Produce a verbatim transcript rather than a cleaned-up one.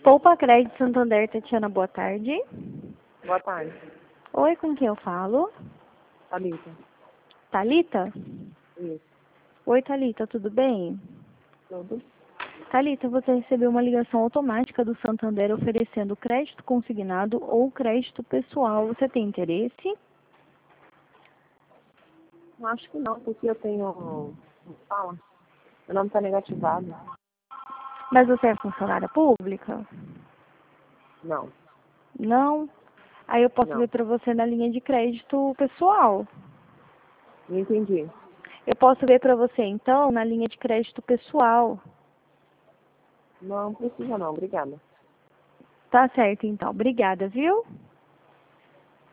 Poupa Crédito Santander, Tatiana, boa tarde. Boa tarde. Oi, com quem eu falo? Thalita. Thalita? Isso. Oi, Thalita, tudo bem? Tudo? Thalita, você recebeu uma ligação automática do Santander oferecendo crédito consignado ou crédito pessoal. Você tem interesse? Acho que não, porque eu tenho... Como fala? Meu nome está negativado. Mas você é funcionária pública? Não. Não? Aí eu posso Não. ver para você na linha de crédito pessoal. Não entendi. Eu posso ver para você, então, na linha de crédito pessoal. Não precisa não, obrigada. Tá certo, então. Obrigada, viu?